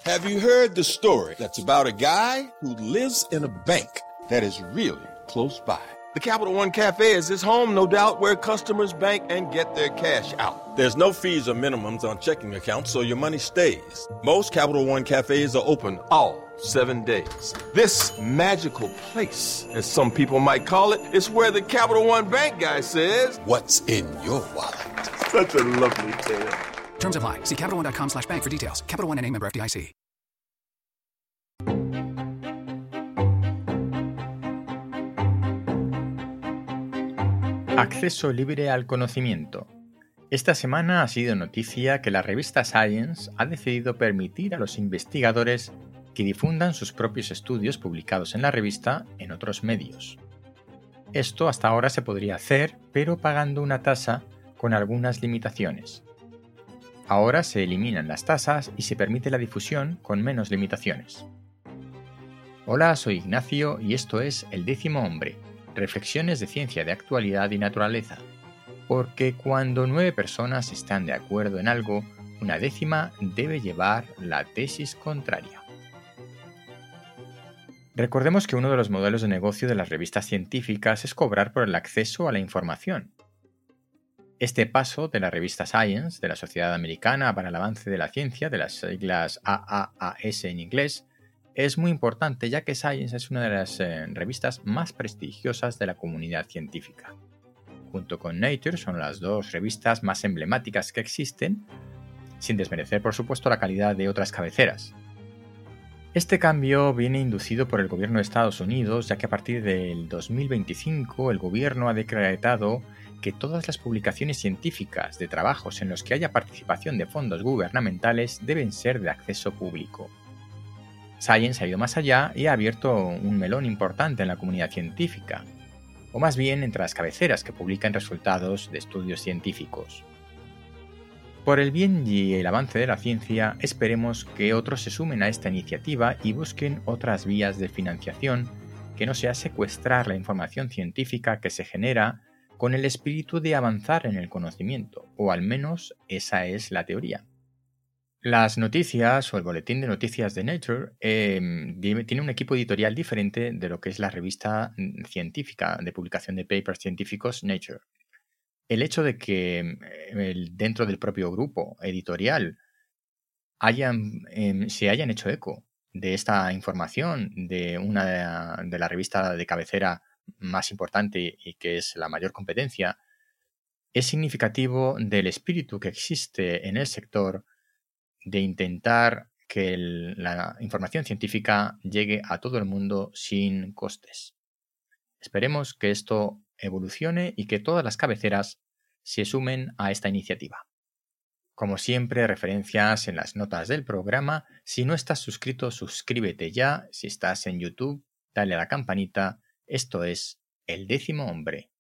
Have you heard the story that's about a guy who lives in a bank that is really close by? The Capital One Cafe is his home, no doubt, where customers bank and get their cash out. There's no fees or minimums on checking accounts, so your money stays. Most Capital One Cafes are open all 7 days. This magical place, as some people might call it, is where the Capital One Bank guy says, "What's in your wallet?" Such a lovely tale. Terms apply. See CapitalOne.com/bank for details. Capital One N.A. member FDIC. Acceso libre al conocimiento. Esta semana ha sido noticia que la revista Science ha decidido permitir a los investigadores que difundan sus propios estudios publicados en la revista en otros medios. Esto hasta ahora se podría hacer, pero pagando una tasa con algunas limitaciones. Ahora se eliminan las tasas y se permite la difusión con menos limitaciones. Hola, soy Ignacio y esto es El Décimo Hombre, reflexiones de ciencia de actualidad y naturaleza. Porque cuando 9 personas están de acuerdo en algo, una décima debe llevar la tesis contraria. Recordemos que uno de los modelos de negocio de las revistas científicas es cobrar por el acceso a la información. Este paso de la revista Science, de la Sociedad Americana para el Avance de la Ciencia, de las siglas AAAS en inglés, es muy importante ya que Science es una de las revistas más prestigiosas de la comunidad científica. Junto con Nature son las 2 revistas más emblemáticas que existen, sin desmerecer por supuesto la calidad de otras cabeceras. Este cambio viene inducido por el gobierno de Estados Unidos, ya que a partir del 2025 el gobierno ha decretado que todas las publicaciones científicas de trabajos en los que haya participación de fondos gubernamentales deben ser de acceso público. Science ha ido más allá y ha abierto un melón importante en la comunidad científica, o más bien entre las cabeceras que publican resultados de estudios científicos. Por el bien y el avance de la ciencia, esperemos que otros se sumen a esta iniciativa y busquen otras vías de financiación que no sea secuestrar la información científica que se genera con el espíritu de avanzar en el conocimiento, o al menos esa es la teoría. Las noticias o el boletín de noticias de Nature tiene un equipo editorial diferente de lo que es la revista científica de publicación de papers científicos Nature. El hecho de que dentro del propio grupo editorial se hayan hecho eco de esta información de una de la revista de cabecera más importante y que es la mayor competencia, es significativo del espíritu que existe en el sector de intentar que la información científica llegue a todo el mundo sin costes. Esperemos que esto evolucione y que todas las cabeceras se sumen a esta iniciativa. Como siempre, referencias en las notas del programa. Si no estás suscrito, suscríbete ya. Si estás en YouTube, dale a la campanita. Esto es El Décimo Hombre.